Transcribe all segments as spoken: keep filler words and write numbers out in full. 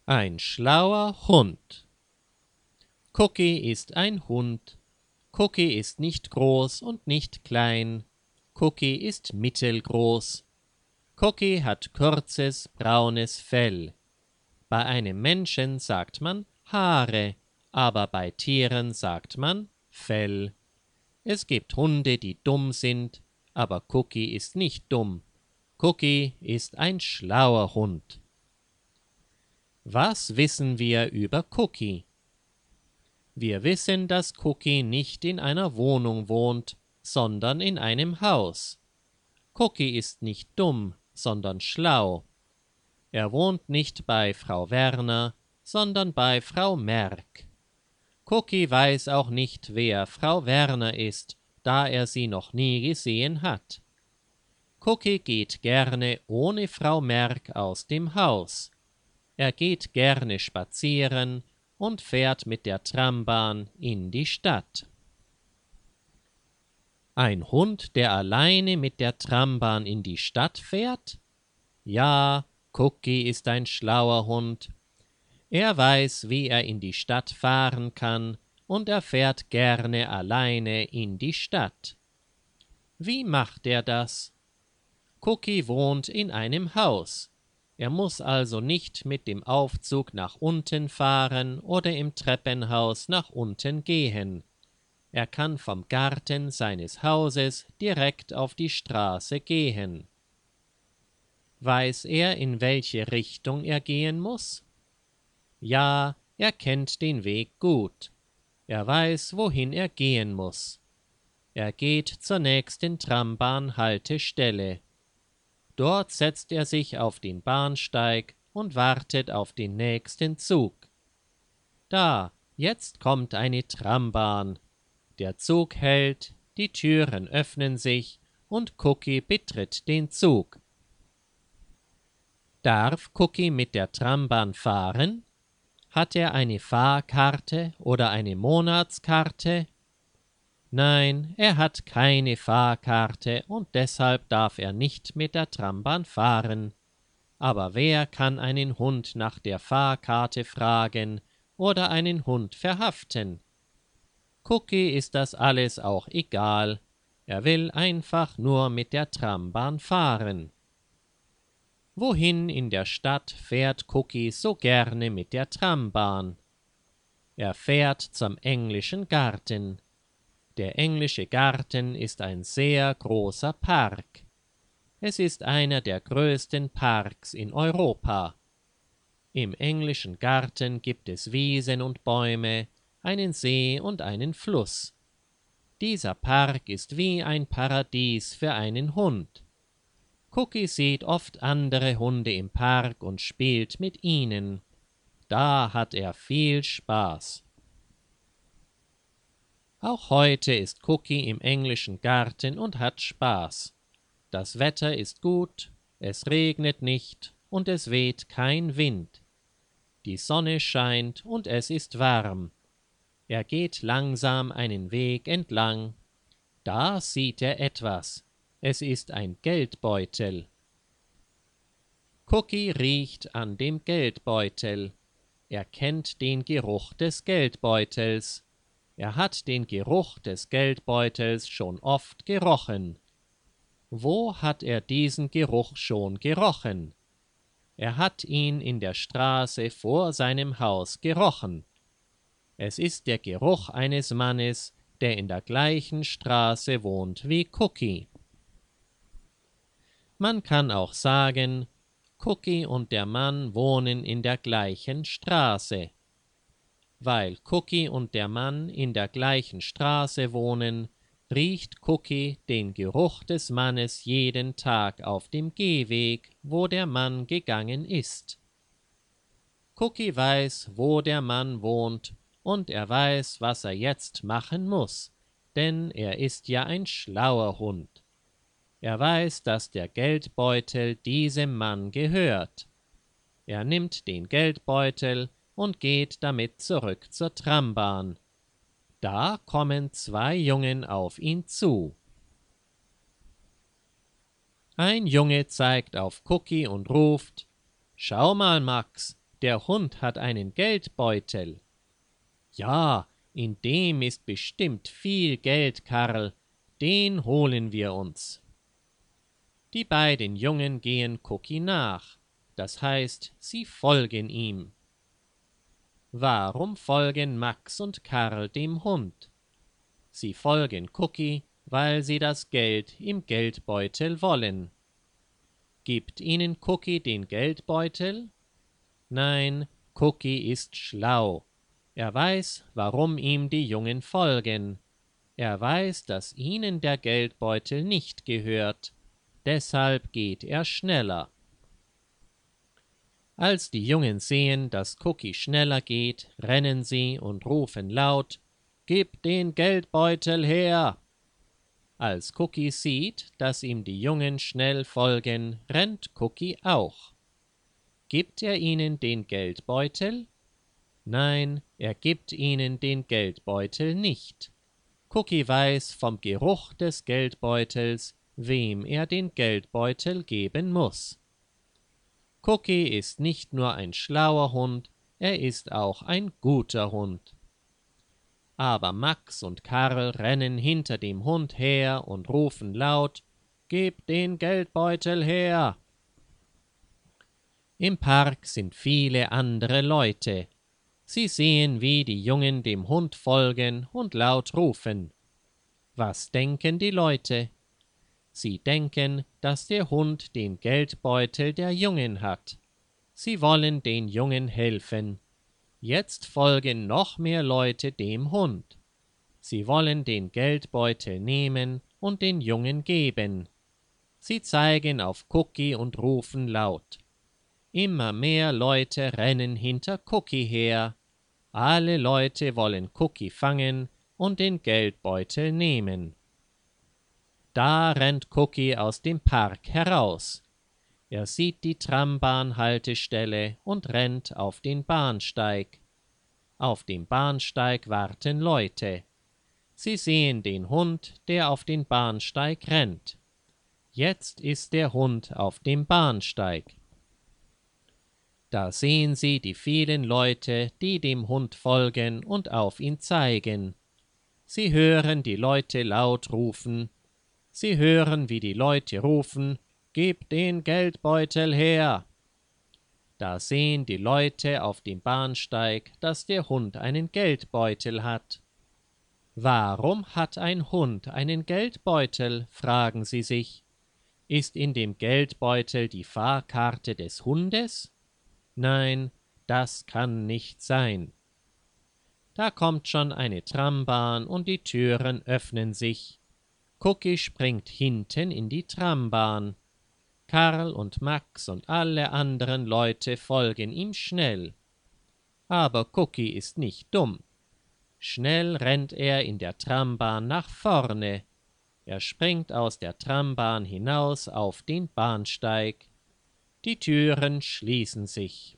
Ein schlauer Hund. Cookie ist ein Hund. Cookie ist nicht groß und nicht klein. Cookie ist mittelgroß. Cookie hat kurzes, braunes Fell. Bei einem Menschen sagt man Haare, aber bei Tieren sagt man Fell. Es gibt Hunde, die dumm sind, aber Cookie ist nicht dumm. Cookie ist ein schlauer Hund. Was wissen wir über Cookie? Wir wissen, dass Cookie nicht in einer Wohnung wohnt, sondern in einem Haus. Cookie ist nicht dumm, sondern schlau. Er wohnt nicht bei Frau Werner, sondern bei Frau Merk. Cookie weiß auch nicht, wer Frau Werner ist, da er sie noch nie gesehen hat. Cookie geht gerne ohne Frau Merk aus dem Haus. Er geht gerne spazieren und fährt mit der Trambahn in die Stadt. Ein Hund, der alleine mit der Trambahn in die Stadt fährt? Ja, Cookie ist ein schlauer Hund. Er weiß, wie er in die Stadt fahren kann, und er fährt gerne alleine in die Stadt. Wie macht er das? Cookie wohnt in einem Haus. Er muss also nicht mit dem Aufzug nach unten fahren oder im Treppenhaus nach unten gehen. Er kann vom Garten seines Hauses direkt auf die Straße gehen. Weiß er, in welche Richtung er gehen muss? Ja, er kennt den Weg gut. Er weiß, wohin er gehen muss. Er geht zur nächsten Trambahnhaltestelle. Dort setzt er sich auf den Bahnsteig und wartet auf den nächsten Zug. Da, jetzt kommt eine Trambahn. Der Zug hält, die Türen öffnen sich und Cookie betritt den Zug. Darf Cookie mit der Trambahn fahren? Hat er eine Fahrkarte oder eine Monatskarte? Nein, er hat keine Fahrkarte und deshalb darf er nicht mit der Trambahn fahren. Aber wer kann einen Hund nach der Fahrkarte fragen oder einen Hund verhaften? Cookie ist das alles auch egal. Er will einfach nur mit der Trambahn fahren. Wohin in der Stadt fährt Cookie so gerne mit der Trambahn? Er fährt zum englischen Garten. Der englische Garten ist ein sehr großer Park. Es ist einer der größten Parks in Europa. Im englischen Garten gibt es Wiesen und Bäume, einen See und einen Fluss. Dieser Park ist wie ein Paradies für einen Hund. Cookie sieht oft andere Hunde im Park und spielt mit ihnen. Da hat er viel Spaß. Auch heute ist Cookie im englischen Garten und hat Spaß. Das Wetter ist gut, es regnet nicht und es weht kein Wind. Die Sonne scheint und es ist warm. Er geht langsam einen Weg entlang. Da sieht er etwas. Es ist ein Geldbeutel. Cookie riecht an dem Geldbeutel. Er kennt den Geruch des Geldbeutels. Er hat den Geruch des Geldbeutels schon oft gerochen. Wo hat er diesen Geruch schon gerochen? Er hat ihn in der Straße vor seinem Haus gerochen. Es ist der Geruch eines Mannes, der in der gleichen Straße wohnt wie Cookie. Man kann auch sagen, Cookie und der Mann wohnen in der gleichen Straße. Weil Cookie und der Mann in der gleichen Straße wohnen, riecht Cookie den Geruch des Mannes jeden Tag auf dem Gehweg, wo der Mann gegangen ist. Cookie weiß, wo der Mann wohnt, und er weiß, was er jetzt machen muss, denn er ist ja ein schlauer Hund. Er weiß, dass der Geldbeutel diesem Mann gehört. Er nimmt den Geldbeutel und geht damit zurück zur Trambahn. Da kommen zwei Jungen auf ihn zu. Ein Junge zeigt auf Cookie und ruft: »Schau mal, Max, der Hund hat einen Geldbeutel. Ja, in dem ist bestimmt viel Geld, Karl, den holen wir uns. Die beiden Jungen gehen Cookie nach, das heißt, sie folgen ihm. Warum folgen Max und Karl dem Hund? Sie folgen Cookie, weil sie das Geld im Geldbeutel wollen. Gibt ihnen Cookie den Geldbeutel? Nein, Cookie ist schlau. Er weiß, warum ihm die Jungen folgen. Er weiß, dass ihnen der Geldbeutel nicht gehört. Deshalb geht er schneller. Als die Jungen sehen, dass Cookie schneller geht, rennen sie und rufen laut: »Gib den Geldbeutel her!« Als Cookie sieht, dass ihm die Jungen schnell folgen, rennt Cookie auch. Gibt er ihnen den Geldbeutel? Nein, er gibt ihnen den Geldbeutel nicht. Cookie weiß vom Geruch des Geldbeutels, wem er den Geldbeutel geben muss. Cookie ist nicht nur ein schlauer Hund, er ist auch ein guter Hund. Aber Max und Karl rennen hinter dem Hund her und rufen laut: »Gib den Geldbeutel her!« Im Park sind viele andere Leute. Sie sehen, wie die Jungen dem Hund folgen und laut rufen. Was denken die Leute? Sie denken, dass der Hund den Geldbeutel der Jungen hat. Sie wollen den Jungen helfen. Jetzt folgen noch mehr Leute dem Hund. Sie wollen den Geldbeutel nehmen und den Jungen geben. Sie zeigen auf Cookie und rufen laut. Immer mehr Leute rennen hinter Cookie her. Alle Leute wollen Cookie fangen und den Geldbeutel nehmen. Da rennt Cookie aus dem Park heraus. Er sieht die Trambahnhaltestelle und rennt auf den Bahnsteig. Auf dem Bahnsteig warten Leute. Sie sehen den Hund, der auf den Bahnsteig rennt. Jetzt ist der Hund auf dem Bahnsteig. Da sehen sie die vielen Leute, die dem Hund folgen und auf ihn zeigen. Sie hören die Leute laut rufen. Sie hören, wie die Leute rufen: »Gib den Geldbeutel her!« Da sehen die Leute auf dem Bahnsteig, dass der Hund einen Geldbeutel hat. Warum hat ein Hund einen Geldbeutel, fragen sie sich. Ist in dem Geldbeutel die Fahrkarte des Hundes? Nein, das kann nicht sein. Da kommt schon eine Trambahn und die Türen öffnen sich. Cookie springt hinten in die Trambahn. Karl und Max und alle anderen Leute folgen ihm schnell. Aber Cookie ist nicht dumm. Schnell rennt er in der Trambahn nach vorne. Er springt aus der Trambahn hinaus auf den Bahnsteig. Die Türen schließen sich.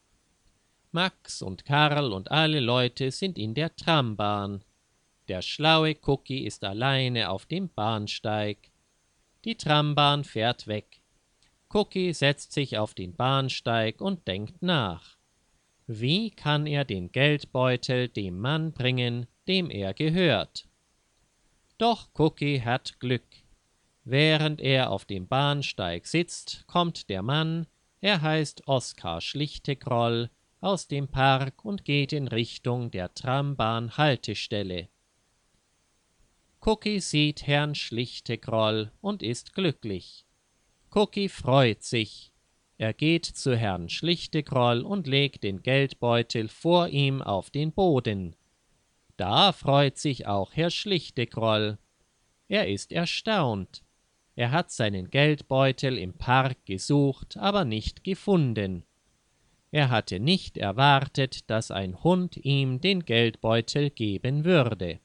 Max und Karl und alle Leute sind in der Trambahn. Der schlaue Cookie ist alleine auf dem Bahnsteig. Die Trambahn fährt weg. Cookie setzt sich auf den Bahnsteig und denkt nach. Wie kann er den Geldbeutel dem Mann bringen, dem er gehört? Doch Cookie hat Glück. Während er auf dem Bahnsteig sitzt, kommt der Mann, er heißt Oskar Schlichtegroll, aus dem Park und geht in Richtung der Trambahnhaltestelle. Cookie sieht Herrn Schlichtegroll und ist glücklich. Cookie freut sich. Er geht zu Herrn Schlichtegroll und legt den Geldbeutel vor ihm auf den Boden. Da freut sich auch Herr Schlichtegroll. Er ist erstaunt. Er hat seinen Geldbeutel im Park gesucht, aber nicht gefunden. Er hatte nicht erwartet, dass ein Hund ihm den Geldbeutel geben würde.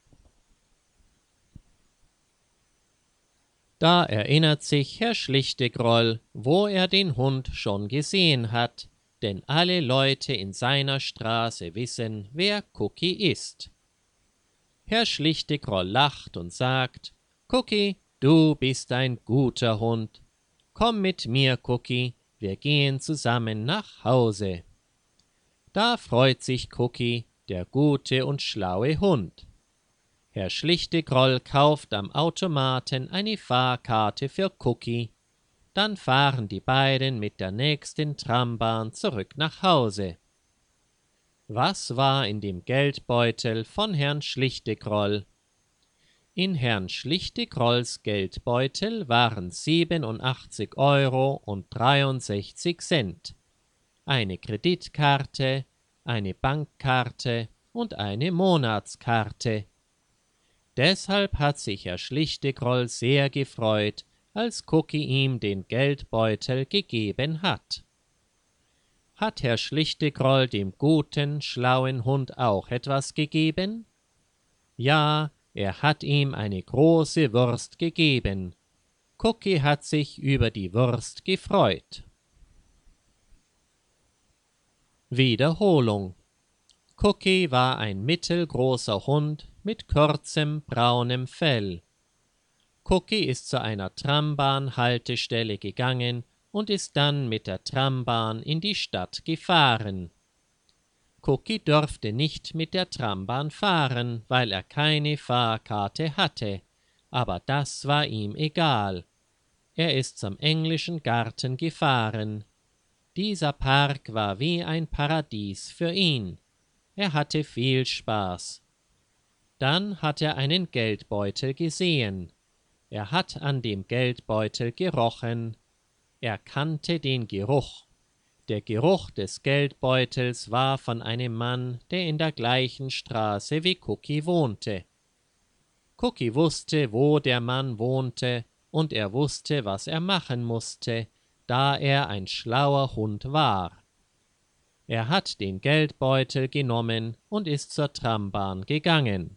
Da erinnert sich Herr Schlichtegroll, wo er den Hund schon gesehen hat, denn alle Leute in seiner Straße wissen, wer Cookie ist. Herr Schlichtegroll lacht und sagt: »Cookie, du bist ein guter Hund. Komm mit mir, Cookie, wir gehen zusammen nach Hause.« Da freut sich Cookie, der gute und schlaue Hund. Herr Schlichtegroll kauft am Automaten eine Fahrkarte für Cookie. Dann fahren die beiden mit der nächsten Trambahn zurück nach Hause. Was war in dem Geldbeutel von Herrn Schlichtegroll? In Herrn Schlichtegrolls Geldbeutel waren siebenundachtzig Euro und dreiundsechzig Cent, eine Kreditkarte, eine Bankkarte und eine Monatskarte. Deshalb hat sich Herr Schlichtegroll sehr gefreut, als Cookie ihm den Geldbeutel gegeben hat. Hat Herr Schlichtegroll dem guten, schlauen Hund auch etwas gegeben? Ja, er hat ihm eine große Wurst gegeben. Cookie hat sich über die Wurst gefreut. Wiederholung. Cookie war ein mittelgroßer Hund mit kurzem braunem Fell. Cookie ist zu einer Trambahnhaltestelle gegangen und ist dann mit der Trambahn in die Stadt gefahren. Cookie durfte nicht mit der Trambahn fahren, weil er keine Fahrkarte hatte, aber das war ihm egal. Er ist zum englischen Garten gefahren. Dieser Park war wie ein Paradies für ihn. Er hatte viel Spaß. Dann hat er einen Geldbeutel gesehen. Er hat an dem Geldbeutel gerochen. Er kannte den Geruch. Der Geruch des Geldbeutels war von einem Mann, der in der gleichen Straße wie Cookie wohnte. Cookie wusste, wo der Mann wohnte, und er wusste, was er machen musste, da er ein schlauer Hund war. Er hat den Geldbeutel genommen und ist zur Trambahn gegangen.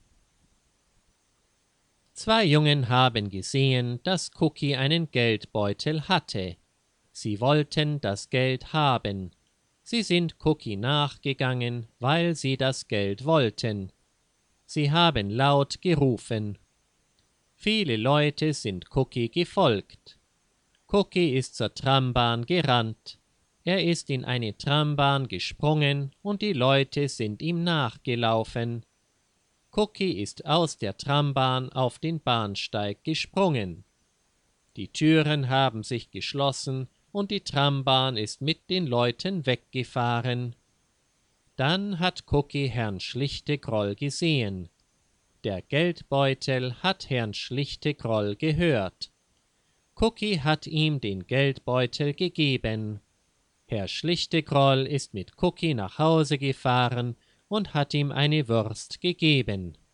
Zwei Jungen haben gesehen, dass Cookie einen Geldbeutel hatte. Sie wollten das Geld haben. Sie sind Cookie nachgegangen, weil sie das Geld wollten. Sie haben laut gerufen. Viele Leute sind Cookie gefolgt. Cookie ist zur Trambahn gerannt. Er ist in eine Trambahn gesprungen und die Leute sind ihm nachgelaufen. Cookie ist aus der Trambahn auf den Bahnsteig gesprungen. Die Türen haben sich geschlossen und die Trambahn ist mit den Leuten weggefahren. Dann hat Cookie Herrn Schlichtegroll gesehen. Der Geldbeutel hat Herrn Schlichtegroll gehört. Cookie hat ihm den Geldbeutel gegeben. Herr Schlichtegroll ist mit Cookie nach Hause gefahren und hat ihm eine Wurst gegeben.